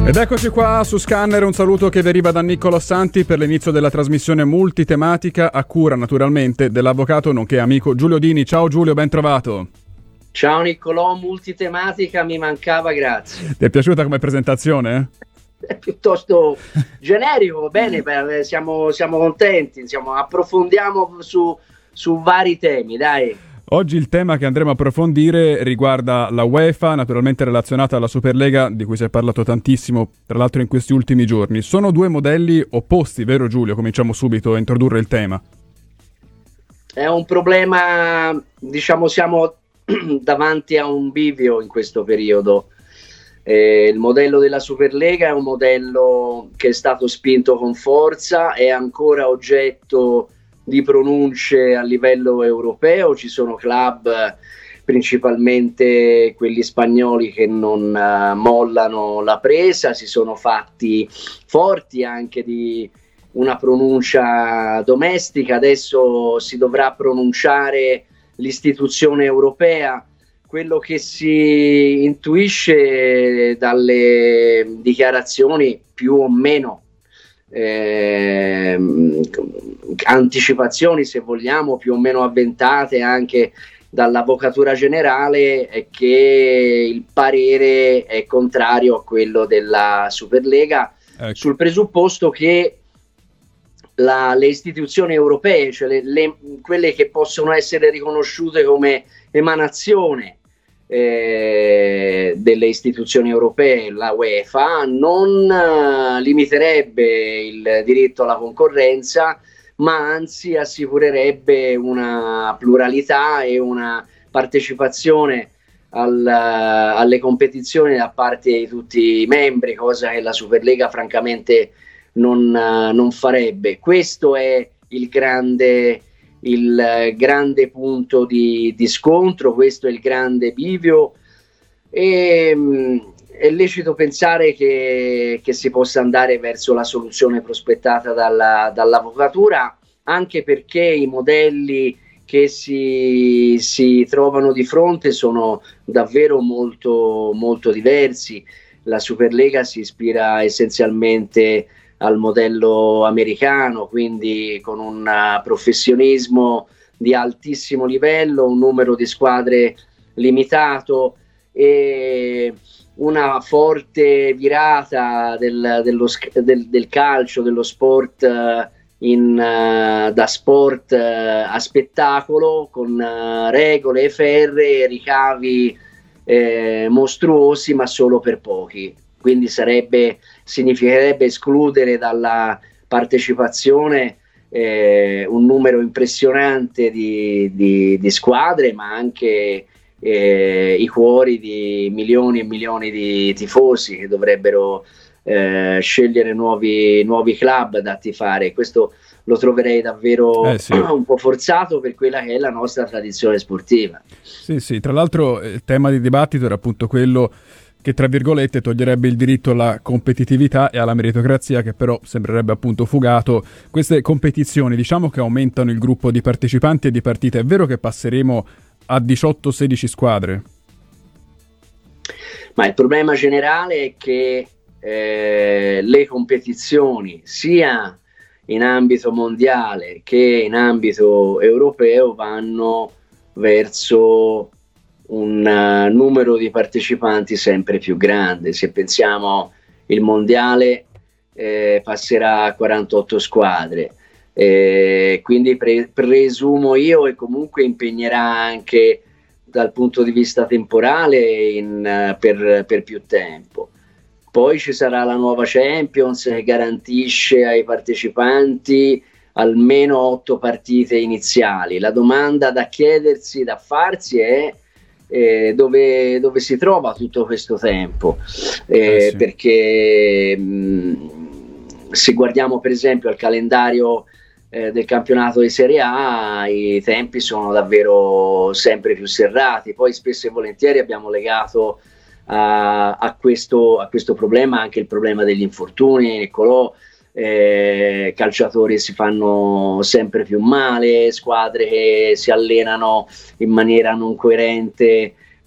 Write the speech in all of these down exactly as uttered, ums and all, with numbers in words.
Ed eccoci qua su Scanner, un saluto che deriva da Niccolò Santi per l'inizio della trasmissione multitematica a cura naturalmente dell'avvocato nonché amico Giulio Dini. Ciao Giulio, ben trovato. Ciao Niccolò, multitematica mi mancava, grazie. Ti è piaciuta come presentazione? È piuttosto generico, va bene, beh, siamo, siamo contenti, insomma, approfondiamo su, su vari temi, dai. Oggi il tema che andremo a approfondire riguarda la UEFA, naturalmente relazionata alla Superlega, di cui si è parlato tantissimo, tra l'altro in questi ultimi giorni. Sono due modelli opposti, vero Giulio? Cominciamo subito a introdurre il tema. È un problema, diciamo, siamo davanti a un bivio in questo periodo. Eh, il modello della Superlega è un modello che è stato spinto con forza, è ancora oggetto di pronunce a livello europeo. Ci sono club, principalmente quelli spagnoli, che non uh, mollano la presa, si sono fatti forti anche di una pronuncia domestica. Adesso si dovrà pronunciare l'istituzione europea. Quello che si intuisce dalle dichiarazioni, più o meno eh, anticipazioni, se vogliamo, più o meno avventate anche dall'Avvocatura Generale, è che il parere è contrario a quello della Superlega, ecco, sul presupposto che la, le istituzioni europee, cioè le, le, quelle che possono essere riconosciute come emanazione Eh, delle istituzioni europee, la UEFA, non uh, limiterebbe il diritto alla concorrenza, ma anzi assicurerebbe una pluralità e una partecipazione al, uh, alle competizioni da parte di tutti i membri, cosa che la Superlega francamente non, uh, non farebbe. Questo è il grande il grande punto di, di scontro, questo è il grande bivio, e mh, è lecito pensare che, che si possa andare verso la soluzione prospettata dalla, dall'avvocatura, anche perché i modelli che si, si trovano di fronte sono davvero molto, molto diversi. La Superlega si ispira essenzialmente al modello americano, quindi con un uh, professionismo di altissimo livello, un numero di squadre limitato e una forte virata del, dello, del, del calcio, dello sport uh, in, uh, da sport uh, a spettacolo, con uh, regole ferree, ricavi eh, mostruosi, ma solo per pochi. Quindi sarebbe, significherebbe escludere dalla partecipazione eh, un numero impressionante di, di, di squadre, ma anche eh, i cuori di milioni e milioni di tifosi che dovrebbero eh, scegliere nuovi, nuovi club da tifare. Questo lo troverei davvero eh sì. un po' forzato per quella che è la nostra tradizione sportiva. Sì, sì, tra l'altro il tema di dibattito era appunto quello che, tra virgolette, toglierebbe il diritto alla competitività e alla meritocrazia, che però sembrerebbe appunto fugato. Queste competizioni, diciamo che aumentano il gruppo di partecipanti e di partite. È vero che passeremo a diciotto sedici squadre? Ma il problema generale è che eh, le competizioni, sia in ambito mondiale che in ambito europeo, vanno verso un uh, numero di partecipanti sempre più grande. Se pensiamo, il mondiale eh, passerà a quarantotto squadre, eh, quindi pre- presumo io, e comunque impegnerà anche dal punto di vista temporale in, uh, per, per più tempo. Poi ci sarà la nuova Champions, che garantisce ai partecipanti almeno otto partite iniziali. La domanda da chiedersi, da farsi è Eh, dove, dove si trova tutto questo tempo, eh, eh sì. perché mh, se guardiamo per esempio al calendario eh, del campionato di Serie A, i tempi sono davvero sempre più serrati. Poi spesso e volentieri abbiamo legato a, a, questo, a questo problema anche il problema degli infortuni. Niccolò, eh, calciatori si fanno sempre più male, squadre che si allenano in maniera non coerente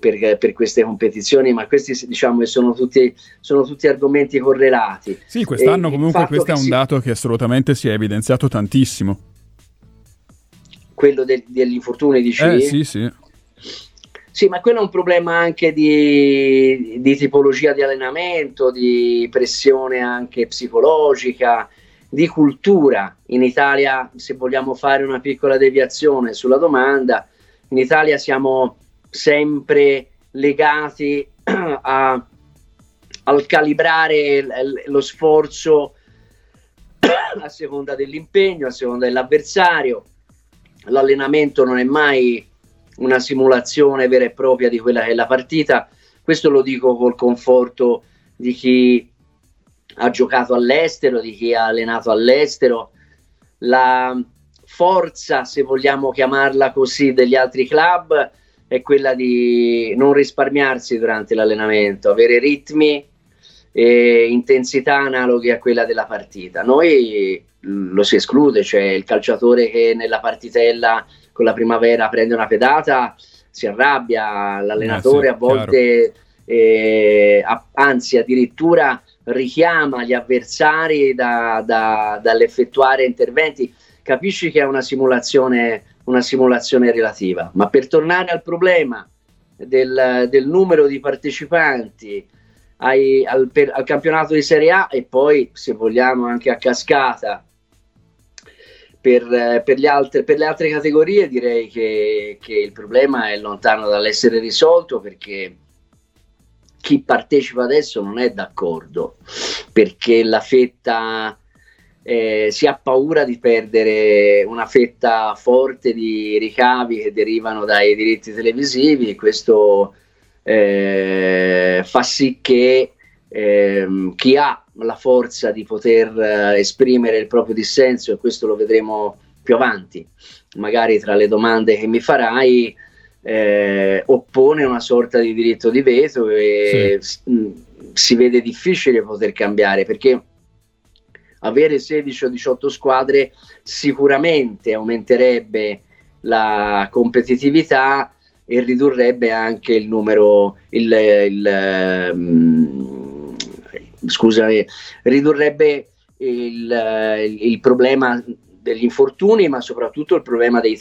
per, per queste competizioni, ma questi diciamo sono tutti, sono tutti argomenti correlati. Sì, quest'anno e comunque questo è un si... dato che assolutamente si è evidenziato tantissimo. Quello del, degli infortuni, dici? Eh sì, sì. Sì, ma quello è un problema anche di, di tipologia di allenamento, di pressione anche psicologica, di cultura. In Italia, se vogliamo fare una piccola deviazione sulla domanda, in Italia siamo sempre legati a, al calibrare lo sforzo a seconda dell'impegno, a seconda dell'avversario. L'allenamento non è mai una simulazione vera e propria di quella che è la partita. Questo lo dico col conforto di chi ha giocato all'estero, di chi ha allenato all'estero. La forza, se vogliamo chiamarla così, degli altri club è quella di non risparmiarsi durante l'allenamento, avere ritmi e intensità analoghe a quella della partita. Noi lo si esclude, cioè il calciatore che nella partitella con la Primavera prende una pedata si arrabbia, l'allenatore eh sì, a volte eh, a, anzi addirittura richiama gli avversari da, da, dall'effettuare interventi. Capisci che è una simulazione, una simulazione relativa, ma per tornare al problema del, del numero di partecipanti ai, al, per, al campionato di Serie A e poi, se vogliamo, anche a cascata per, per, le, altre, per le altre categorie, direi che, che il problema è lontano dall'essere risolto, perché chi partecipa adesso non è d'accordo, perché la fetta eh, si ha paura di perdere una fetta forte di ricavi che derivano dai diritti televisivi, e questo eh, fa sì che eh, chi ha la forza di poter eh, esprimere il proprio dissenso, e questo lo vedremo più avanti, magari tra le domande che mi farai, Eh, oppone una sorta di diritto di veto e sì. mh, si vede difficile poter cambiare, perché avere sedici o diciotto squadre sicuramente aumenterebbe la competitività e ridurrebbe anche il numero il, il, um, scusami ridurrebbe il, il, il problema degli infortuni, ma soprattutto il problema dei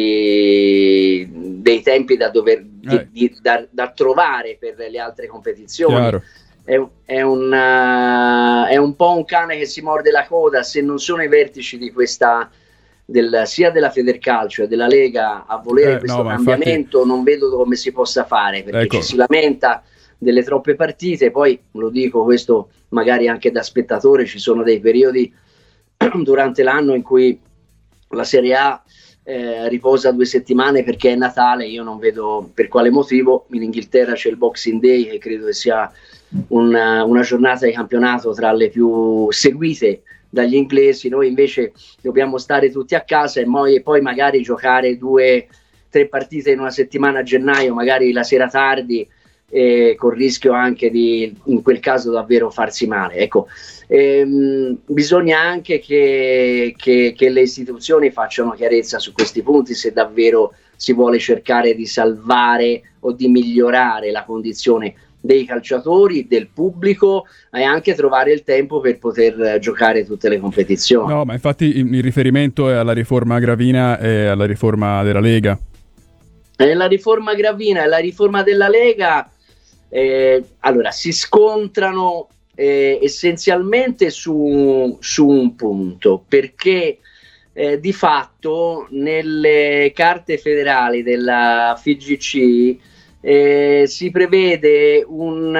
tempi dei tempi da dover di, eh. di, da, da trovare per le altre competizioni. È, è, un, uh, è un po' un cane che si morde la coda. Se non sono i vertici di questa del, sia della Federcalcio e della Lega a volere eh, questo no, cambiamento, infatti... non vedo come si possa fare, perché ecco. ci si lamenta delle troppe partite. Poi lo dico questo magari anche da spettatore, ci sono dei periodi durante l'anno in cui la Serie A eh, riposa due settimane perché è Natale. Io non vedo per quale motivo. In Inghilterra c'è il Boxing Day, che credo che sia una, una giornata di campionato tra le più seguite dagli inglesi. Noi invece dobbiamo stare tutti a casa e, mo- e poi magari giocare due tre partite in una settimana a gennaio, magari la sera tardi, eh, con il rischio anche di, in quel caso, davvero farsi male. Ecco, ehm, bisogna anche che, che, che le istituzioni facciano chiarezza su questi punti, se davvero si vuole cercare di salvare o di migliorare la condizione dei calciatori, del pubblico, e anche trovare il tempo per poter giocare tutte le competizioni. No, ma infatti il, il riferimento è alla riforma Gravina e alla riforma della Lega. Eh, la riforma Gravina e la riforma della Lega eh, allora si scontrano eh, essenzialmente su, su un punto, perché eh, di fatto nelle carte federali della F I G C Eh, si prevede un,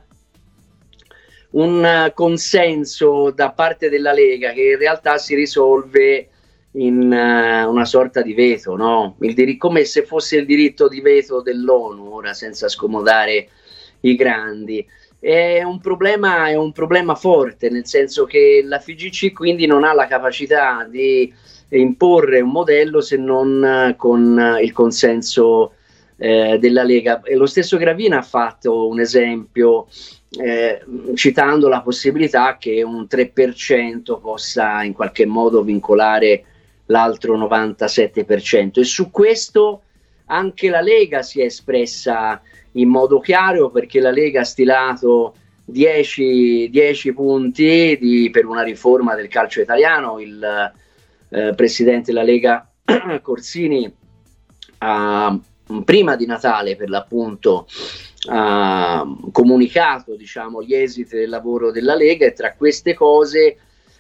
un consenso da parte della Lega che in realtà si risolve in uh, una sorta di veto, no? Il dir- come se fosse il diritto di veto dell'ONU, ora senza scomodare i grandi. È un problema, è un problema forte, nel senso che la F I G C quindi non ha la capacità di imporre un modello se non uh, con uh, il consenso Eh, della Lega. E lo stesso Gravina ha fatto un esempio eh, citando la possibilità che un tre per cento possa in qualche modo vincolare l'altro novantasette per cento, e su questo anche la Lega si è espressa in modo chiaro, perché la Lega ha stilato dieci punti di, per una riforma del calcio italiano. Il eh, presidente della Lega Corsini ha, prima di Natale per l'appunto, ha comunicato, diciamo, gli esiti del lavoro della Lega, e tra queste cose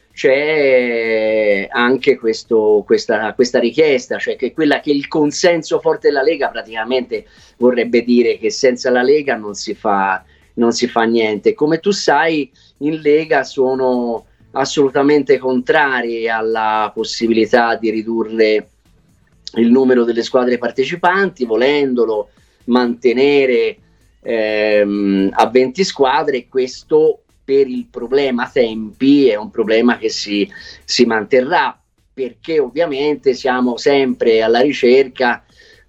c'è anche questo, questa, questa richiesta, cioè che quella che il consenso forte della Lega praticamente vorrebbe dire che senza la Lega non si fa, non si fa niente. Come tu sai, in Lega sono assolutamente contrari alla possibilità di ridurre il numero delle squadre partecipanti, volendolo mantenere ehm, a venti squadre, e questo per il problema tempi è un problema che si, si manterrà, perché ovviamente siamo sempre alla ricerca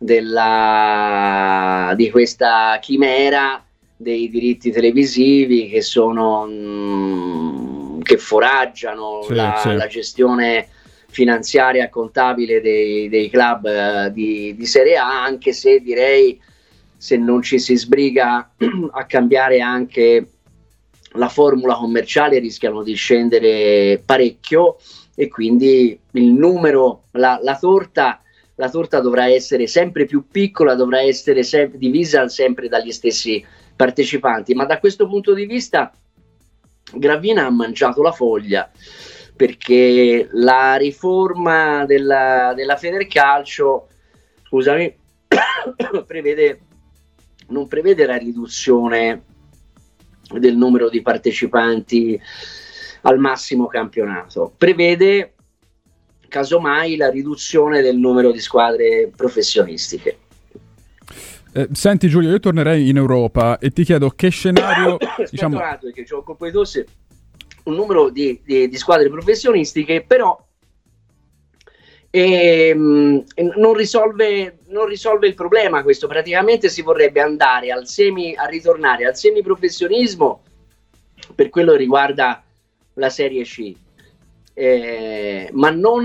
della, di questa chimera dei diritti televisivi che sono mh, che foraggiano sì, la, sì. la gestione finanziaria e contabile dei, dei club uh, di, di Serie A, anche se direi, se non ci si sbriga a cambiare anche la formula commerciale, rischiano di scendere parecchio, e quindi il numero, la, la torta la torta dovrà essere sempre più piccola, dovrà essere sempre divisa sempre dagli stessi partecipanti. Ma da questo punto di vista Gravina ha mangiato la foglia, perché la riforma della, della Federcalcio, scusami, prevede, non prevede la riduzione del numero di partecipanti al massimo campionato, prevede casomai la riduzione del numero di squadre professionistiche. Eh, senti Giulio, io tornerei in Europa e ti chiedo che scenario diciamo... un attimo, perché c'ho un colpo di tosse. Un numero di, di, di squadre professionistiche, però ehm, non risolve non risolve il problema. Questo praticamente si vorrebbe andare al semi a ritornare al semiprofessionismo per quello che riguarda la Serie C, eh, ma non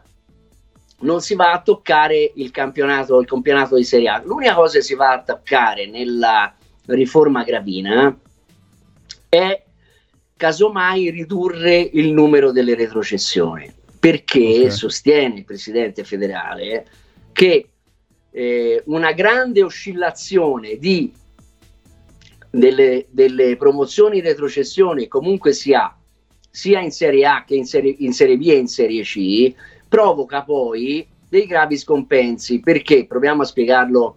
non si va a toccare il campionato il campionato di Serie A. L'unica cosa che si va a toccare nella riforma Gravina è casomai ridurre il numero delle retrocessioni, perché okay. sostiene il presidente federale che eh, una grande oscillazione di delle, delle promozioni retrocessioni comunque si ha sia in Serie A che in Serie, in Serie B e in Serie C, provoca poi dei gravi scompensi. Perché? Proviamo a spiegarlo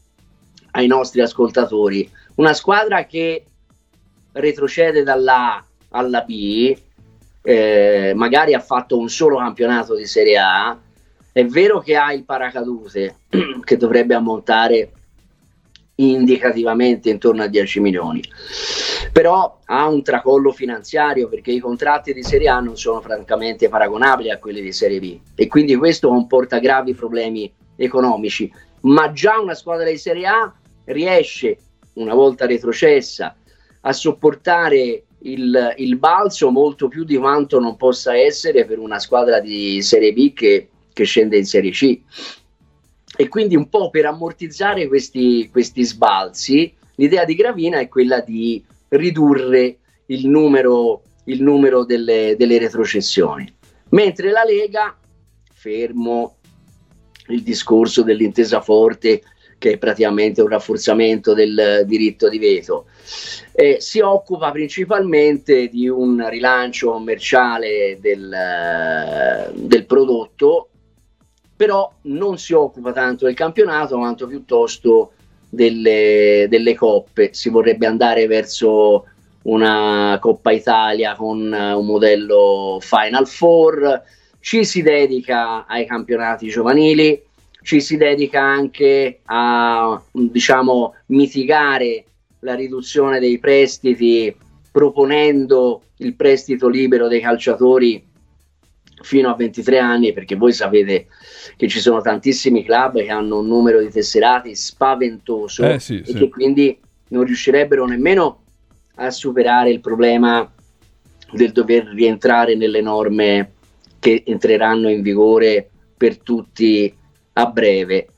ai nostri ascoltatori. Una squadra che retrocede dalla A alla B, eh, magari ha fatto un solo campionato di Serie A, è vero che ha il paracadute che dovrebbe ammontare indicativamente intorno a dieci milioni, però ha un tracollo finanziario, perché i contratti di Serie A non sono francamente paragonabili a quelli di Serie B, e quindi questo comporta gravi problemi economici. Ma già una squadra di Serie A riesce, una volta retrocessa, a sopportare il, il balzo molto più di quanto non possa essere per una squadra di Serie B che, che scende in Serie C. E quindi un po' per ammortizzare questi, questi sbalzi, l'idea di Gravina è quella di ridurre il numero, il numero delle, delle retrocessioni, mentre la Lega, fermo il discorso dell'intesa forte, che è praticamente un rafforzamento del diritto di veto, eh, si occupa principalmente di un rilancio commerciale del, del prodotto, però non si occupa tanto del campionato quanto piuttosto delle, delle coppe. Si vorrebbe andare verso una Coppa Italia con un modello Final Four, ci si dedica ai campionati giovanili, ci si dedica anche a, diciamo, mitigare la riduzione dei prestiti, proponendo il prestito libero dei calciatori fino a ventitré anni, perché voi sapete che ci sono tantissimi club che hanno un numero di tesserati spaventoso, eh, sì, e sì. che quindi non riuscirebbero nemmeno a superare il problema del dover rientrare nelle norme che entreranno in vigore per tutti a breve.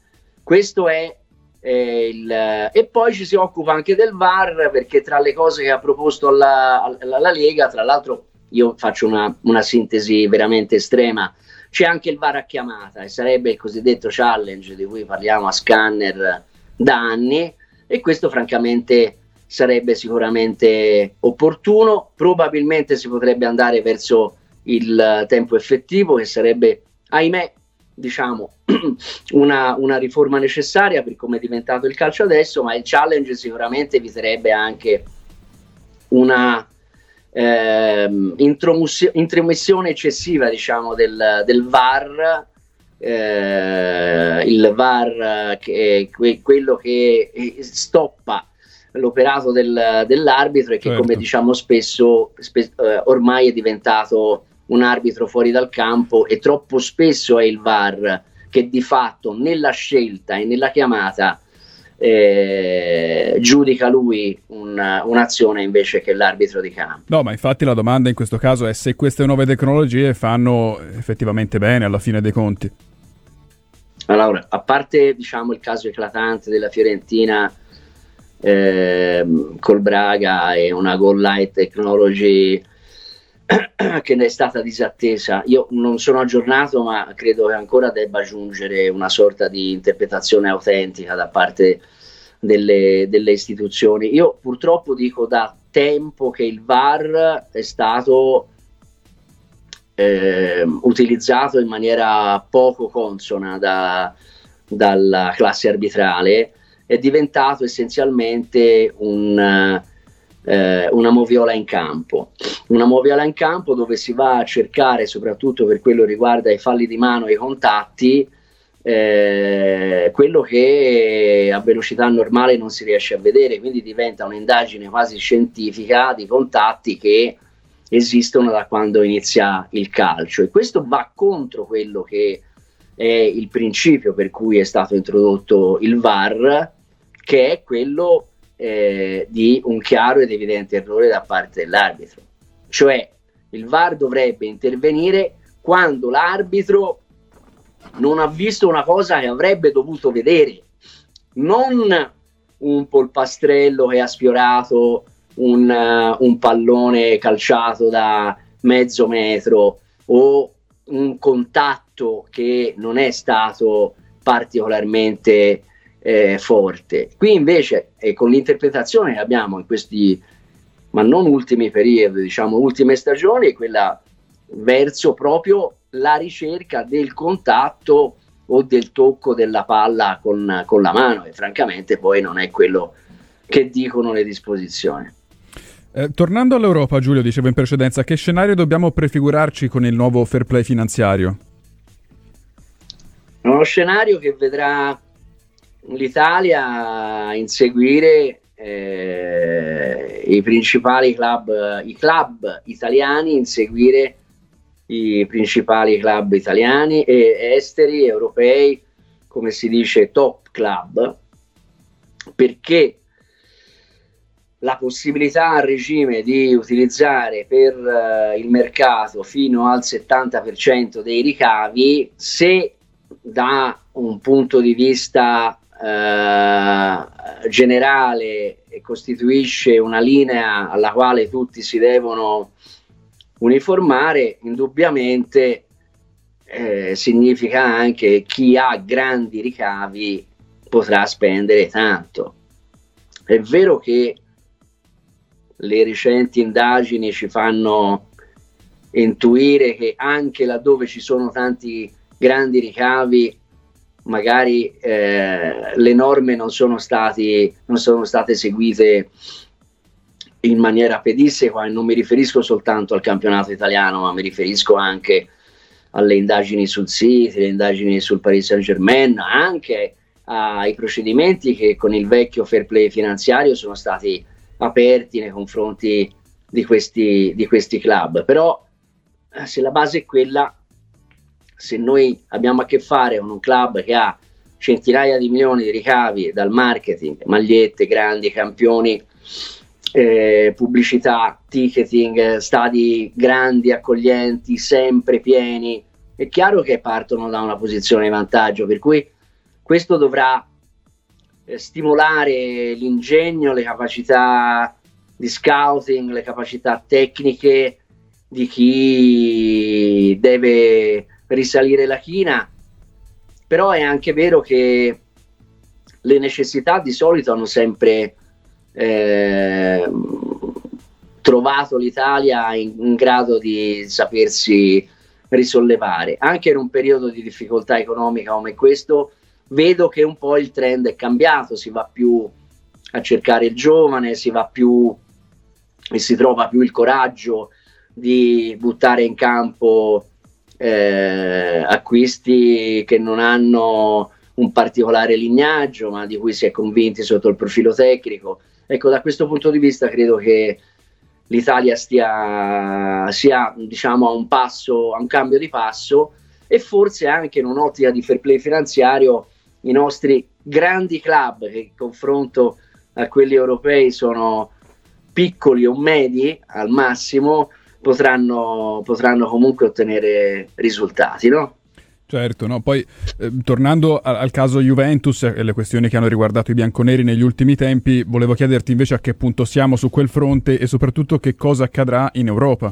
Questo è eh, il, e poi ci si occupa anche del V A R, perché tra le cose che ha proposto la, alla, alla Lega, tra l'altro io faccio una, una sintesi veramente estrema, c'è anche il V A R a chiamata, e sarebbe il cosiddetto challenge di cui parliamo a Scanner da anni, e questo francamente sarebbe sicuramente opportuno. Probabilmente si potrebbe andare verso il tempo effettivo, che sarebbe, ahimè, diciamo una, una riforma necessaria per come è diventato il calcio adesso, ma il challenge sicuramente eviterebbe anche una ehm, intromissione eccessiva, diciamo, del, del V A R, eh, il V A R che è que- quello che stoppa l'operato del, dell'arbitro e che, certo, come diciamo spesso, spe- eh, ormai è diventato un arbitro fuori dal campo, e troppo spesso è il V A R che di fatto nella scelta e nella chiamata eh, giudica lui un, un'azione invece che l'arbitro di campo. No, ma infatti la domanda in questo caso è se queste nuove tecnologie fanno effettivamente bene alla fine dei conti. Allora, a parte, diciamo, il caso eclatante della Fiorentina eh, col Braga e una goal line technology che ne è stata disattesa, io non sono aggiornato, ma credo che ancora debba giungere una sorta di interpretazione autentica da parte delle, delle istituzioni. Io purtroppo dico da tempo che il V A R è stato eh, utilizzato in maniera poco consona da, dalla classe arbitrale, è diventato essenzialmente un Eh, una moviola in campo, una moviola in campo dove si va a cercare, soprattutto per quello che riguarda i falli di mano e i contatti, eh, quello che a velocità normale non si riesce a vedere, quindi diventa un'indagine quasi scientifica di contatti che esistono da quando inizia il calcio, e questo va contro quello che è il principio per cui è stato introdotto il V A R, che è quello Eh, di un chiaro ed evidente errore da parte dell'arbitro. Cioè, il V A R dovrebbe intervenire quando l'arbitro non ha visto una cosa che avrebbe dovuto vedere, non un polpastrello che ha sfiorato un, uh, un pallone calciato da mezzo metro, o un contatto che non è stato particolarmente Eh, forte. Qui invece, eh, con l'interpretazione che abbiamo in questi, ma non ultimi periodi, diciamo ultime stagioni, quella verso proprio la ricerca del contatto o del tocco della palla con, con la mano, e francamente poi non è quello che dicono le disposizioni. Eh, tornando all'Europa, Giulio, dicevo in precedenza, che scenario dobbiamo prefigurarci con il nuovo fair play finanziario? Uno scenario che vedrà l'Italia inseguire eh, i principali club, i club italiani, inseguire i principali club italiani e esteri, europei, come si dice top club, perché la possibilità a regime di utilizzare per uh, il mercato fino al settanta per cento dei ricavi, se da un punto di vista Uh, generale costituisce una linea alla quale tutti si devono uniformare, indubbiamente eh, significa anche che chi ha grandi ricavi potrà spendere tanto. È vero che le recenti indagini ci fanno intuire che anche laddove ci sono tanti grandi ricavi, magari eh, le norme non sono stati, non sono state seguite in maniera pedissequa, e non mi riferisco soltanto al campionato italiano, ma mi riferisco anche alle indagini sul City, le indagini sul Paris Saint-Germain, anche ai procedimenti che con il vecchio fair play finanziario sono stati aperti nei confronti di questi, di questi club. Però se la base è quella, se noi abbiamo a che fare con un club che ha centinaia di milioni di ricavi dal marketing, magliette, grandi campioni, eh, pubblicità, ticketing, stadi grandi, accoglienti, sempre pieni, è chiaro che partono da una posizione di vantaggio, per cui Questo dovrà eh, stimolare l'ingegno, le capacità di scouting, le capacità tecniche di chi deve risalire la china, però è anche vero che le necessità di solito hanno sempre eh, trovato l'Italia in, in grado di sapersi risollevare. Anche in un periodo di difficoltà economica come questo, vedo che un po' il trend è cambiato, si va più a cercare il giovane, si va più e si trova più il coraggio di buttare in campo eh, acquisti che non hanno un particolare lignaggio, ma di cui si è convinti sotto il profilo tecnico. Ecco, da questo punto di vista credo che l'Italia stia sia, diciamo, a un passo, a un cambio di passo, e forse anche in un'ottica di fair play finanziario i nostri grandi club, che in confronto a quelli europei sono piccoli o medi al massimo, potranno, potranno comunque ottenere risultati, no? Certo, no? Poi eh, tornando a, al caso Juventus e le questioni che hanno riguardato i bianconeri negli ultimi tempi, volevo chiederti invece a che punto siamo su quel fronte e soprattutto che cosa accadrà in Europa.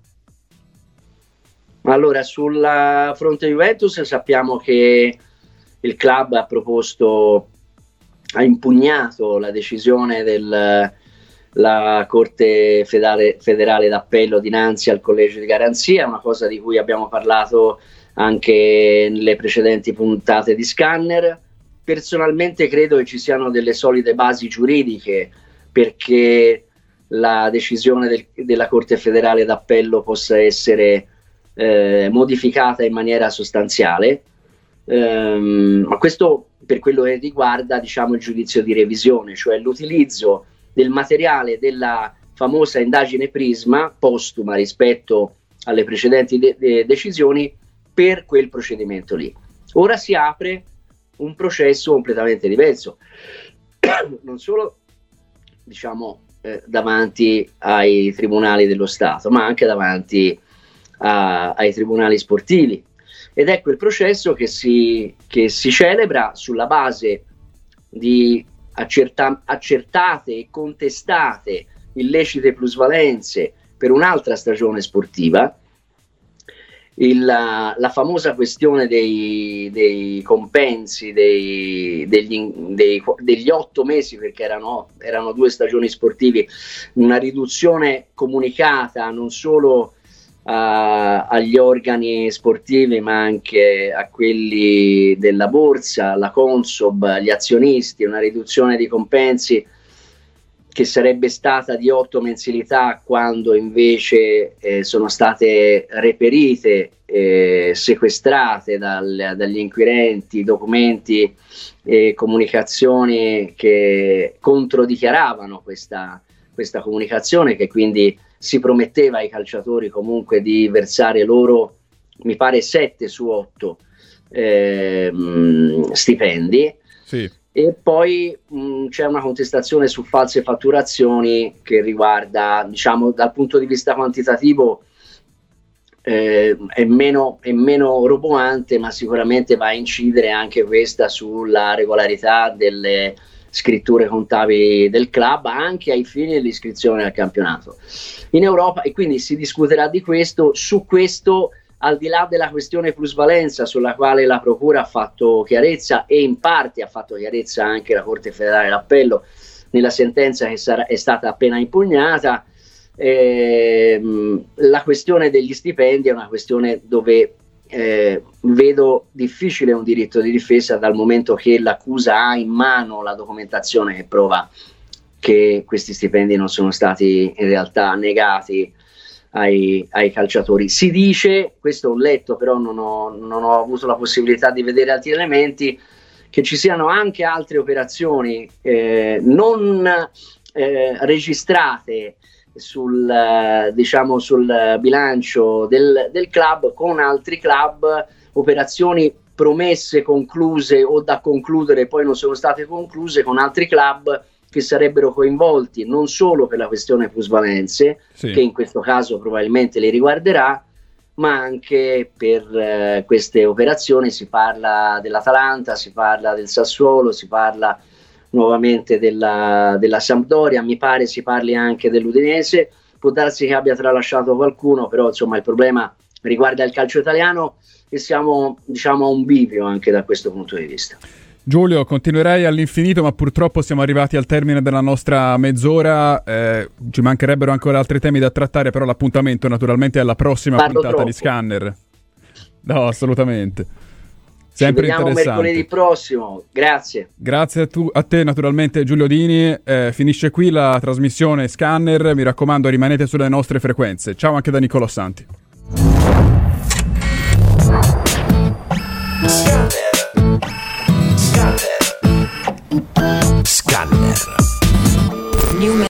Allora, sul fronte Juventus sappiamo che il club ha proposto, ha impugnato la decisione della Corte federale, federale d'Appello dinanzi al collegio di garanzia, una cosa di cui abbiamo parlato anche nelle precedenti puntate di Scanner. Personalmente credo che ci siano delle solide basi giuridiche perché la decisione del, della Corte federale d'appello possa essere eh, modificata in maniera sostanziale, ehm, ma questo per quello che riguarda, diciamo, il giudizio di revisione, cioè l'utilizzo del materiale della famosa indagine Prisma postuma rispetto alle precedenti de- de- decisioni per quel procedimento lì. Ora si apre un processo completamente diverso, non solo, diciamo, eh, davanti ai tribunali dello Stato, ma anche davanti a, ai tribunali sportivi. Ed è quel processo che si, che si celebra sulla base di accerta- accertate e contestate illecite plusvalenze per un'altra stagione sportiva. Il, la, la famosa questione dei, dei compensi dei, degli, dei, degli otto mesi, perché erano, erano due stagioni sportive, una riduzione comunicata non solo a, agli organi sportivi ma anche a quelli della borsa, la Consob, gli azionisti, una riduzione di compensi che sarebbe stata di otto mensilità, quando invece eh, sono state reperite, eh, sequestrate dal, dagli inquirenti documenti e comunicazioni che controdichiaravano questa, questa comunicazione, che quindi si prometteva ai calciatori comunque di versare loro, mi pare, sette su otto eh, stipendi. Sì. E poi mh, c'è una contestazione su false fatturazioni che riguarda, diciamo, dal punto di vista quantitativo eh, è meno, è meno roboante, ma sicuramente va a incidere anche questa sulla regolarità delle scritture contabili del club, anche ai fini dell'iscrizione al campionato in Europa, e quindi si discuterà di questo. Su questo, al di là della questione plusvalenza, sulla quale la Procura ha fatto chiarezza e in parte ha fatto chiarezza anche la Corte federale d'appello nella sentenza che sarà, è stata appena impugnata, ehm, la questione degli stipendi è una questione dove eh, vedo difficile un diritto di difesa, dal momento che l'accusa ha in mano la documentazione che prova che questi stipendi non sono stati in realtà negati Ai, ai calciatori. Si dice, questo ho letto, però non ho, non ho avuto la possibilità di vedere altri elementi, che ci siano anche altre operazioni eh, non eh, registrate sul, eh, diciamo, sul bilancio del, del club con altri club, operazioni promesse, concluse o da concludere poi non sono state concluse con altri club che sarebbero coinvolti non solo per la questione plusvalenze, sì, che in questo caso probabilmente li riguarderà, ma anche per eh, queste operazioni. Si parla dell'Atalanta, si parla del Sassuolo, si parla nuovamente della, della Sampdoria, mi pare si parli anche dell'Udinese. Può darsi che abbia tralasciato qualcuno, però insomma il problema riguarda il calcio italiano e siamo, diciamo, a un bivio anche da questo punto di vista. Giulio, continuerei all'infinito, ma purtroppo siamo arrivati al termine della nostra mezz'ora. Eh, ci mancherebbero ancora altri temi da trattare, però l'appuntamento naturalmente è alla prossima Parlo puntata troppo. di Scanner. No, assolutamente. Ci Sempre vediamo interessante. mercoledì prossimo, grazie. Grazie a, tu, a te naturalmente Giulio Dini. Eh, finisce qui la trasmissione Scanner, mi raccomando rimanete sulle nostre frequenze. Ciao anche da Nicolò Santi. Scanner.